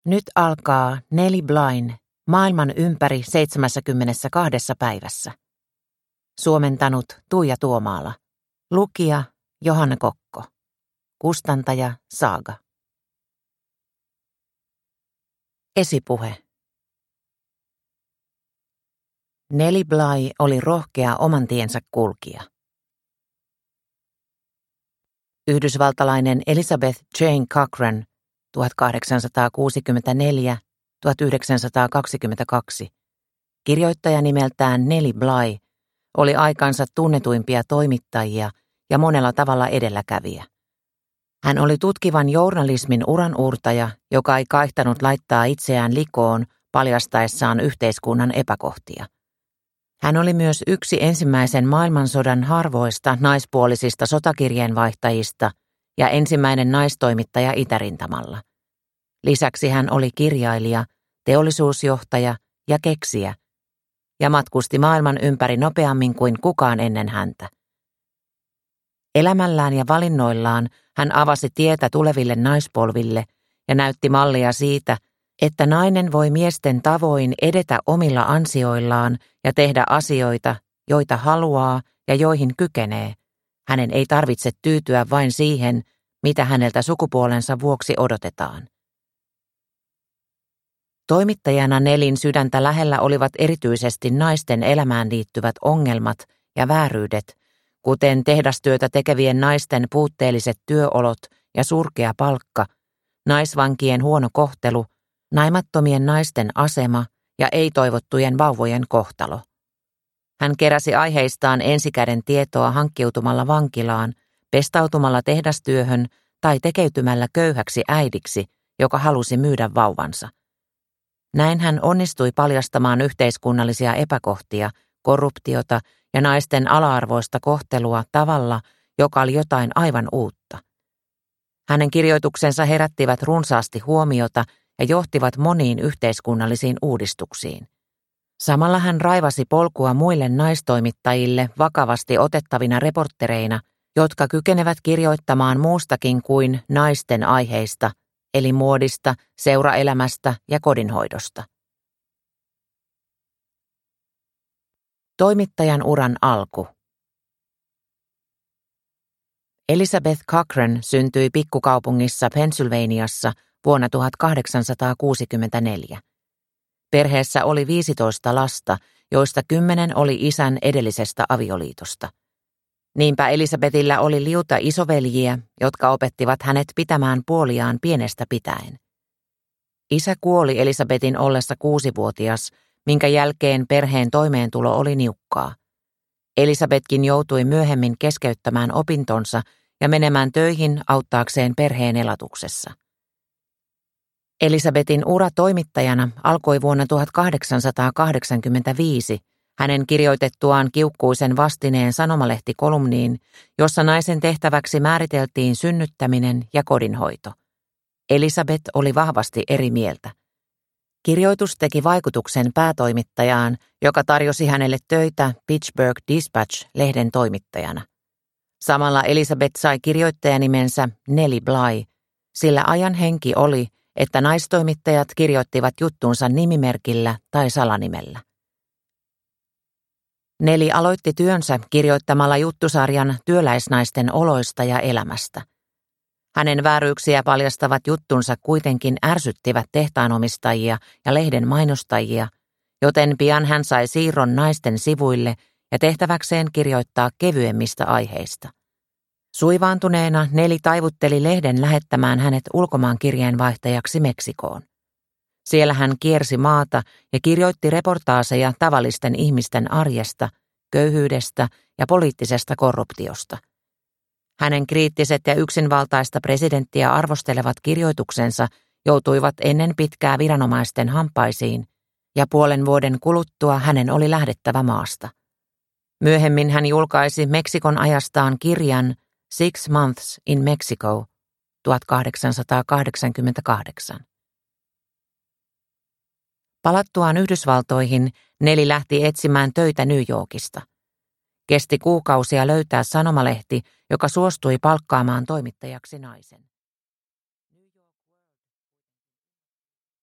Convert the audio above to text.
Nyt alkaa Nellie Blyn maailman ympäri 72 päivässä. Suomentanut Tuija Tuomaala. Lukija Johanna Kokko. Kustantaja Saaga. Esipuhe. Nellie Bly oli rohkea oman tiensä kulkija. Yhdysvaltalainen Elizabeth Jane Cochran 1864–1922, kirjoittaja nimeltään Nellie Bly, oli aikansa tunnetuimpia toimittajia ja monella tavalla edelläkävijä. Hän oli tutkivan journalismin uranuurtaja, joka ei kaihtanut laittaa itseään likoon paljastaessaan yhteiskunnan epäkohtia. Hän oli myös yksi ensimmäisen maailmansodan harvoista naispuolisista sotakirjeenvaihtajista ja ensimmäinen naistoimittaja itärintamalla. Lisäksi hän oli kirjailija, teollisuusjohtaja ja keksijä, ja matkusti maailman ympäri nopeammin kuin kukaan ennen häntä. Elämällään ja valinnoillaan hän avasi tietä tuleville naispolville ja näytti mallia siitä, että nainen voi miesten tavoin edetä omilla ansioillaan ja tehdä asioita, joita haluaa ja joihin kykenee. Hänen ei tarvitse tyytyä vain siihen, mitä häneltä sukupuolensa vuoksi odotetaan. Toimittajana Nellyn sydäntä lähellä olivat erityisesti naisten elämään liittyvät ongelmat ja vääryydet, kuten tehdastyötä tekevien naisten puutteelliset työolot ja surkea palkka, naisvankien huono kohtelu, naimattomien naisten asema ja ei-toivottujen vauvojen kohtalo. Hän keräsi aiheistaan ensikäden tietoa hankkiutumalla vankilaan, pestautumalla tehdastyöhön tai tekeytymällä köyhäksi äidiksi, joka halusi myydä vauvansa. Näin hän onnistui paljastamaan yhteiskunnallisia epäkohtia, korruptiota ja naisten ala-arvoista kohtelua tavalla, joka oli jotain aivan uutta. Hänen kirjoituksensa herättivät runsaasti huomiota ja johtivat moniin yhteiskunnallisiin uudistuksiin. Samalla hän raivasi polkua muille naistoimittajille vakavasti otettavina reporttereina, jotka kykenevät kirjoittamaan muustakin kuin naisten aiheista, eli muodista, seuraelämästä ja kodinhoidosta. Toimittajan uran alku. Elizabeth Cochran syntyi pikkukaupungissa Pennsylvaniassa vuonna 1864. Perheessä oli 15 lasta, joista 10 oli isän edellisestä avioliitosta. Niinpä Elizabethillä oli liuta isoveljiä, jotka opettivat hänet pitämään puoliaan pienestä pitäen. Isä kuoli Elizabethin ollessa 6-vuotias, minkä jälkeen perheen toimeentulo oli niukkaa. Elizabethkin joutui myöhemmin keskeyttämään opintonsa ja menemään töihin auttaakseen perheen elatuksessa. Elizabethin ura toimittajana alkoi vuonna 1885 hänen kirjoitettuaan kiukkuisen vastineen sanomalehtikolumniin, jossa naisen tehtäväksi määriteltiin synnyttäminen ja kodinhoito. Elizabeth oli vahvasti eri mieltä. Kirjoitus teki vaikutuksen päätoimittajaan, joka tarjosi hänelle töitä Pittsburgh Dispatch-lehden toimittajana. Samalla Elizabeth sai kirjoittajanimensä Nellie Bly, sillä ajan henki oli, että naistoimittajat kirjoittivat juttunsa nimimerkillä tai salanimellä. Nellie aloitti työnsä kirjoittamalla juttusarjan työläisnaisten oloista ja elämästä. Hänen vääryyksiä paljastavat juttunsa kuitenkin ärsyttivät tehtaanomistajia ja lehden mainostajia, joten pian hän sai siirron naisten sivuille ja tehtäväkseen kirjoittaa kevyemmistä aiheista. Suivaantuneena Nellie taivutteli lehden lähettämään hänet ulkomaankirjeenvaihtajaksi Meksikoon. Siellä hän kiersi maata ja kirjoitti reportaaseja tavallisten ihmisten arjesta, köyhyydestä ja poliittisesta korruptiosta. Hänen kriittiset ja yksinvaltaista presidenttiä arvostelevat kirjoituksensa joutuivat ennen pitkää viranomaisten hampaisiin, ja puolen vuoden kuluttua hänen oli lähdettävä maasta. Myöhemmin hän julkaisi Meksikon ajastaan kirjan Six Months in Mexico 1888. Palattuaan Yhdysvaltoihin Nellie lähti etsimään töitä New Yorkista. Kesti kuukausia löytää sanomalehti, joka suostui palkkaamaan toimittajaksi naisen.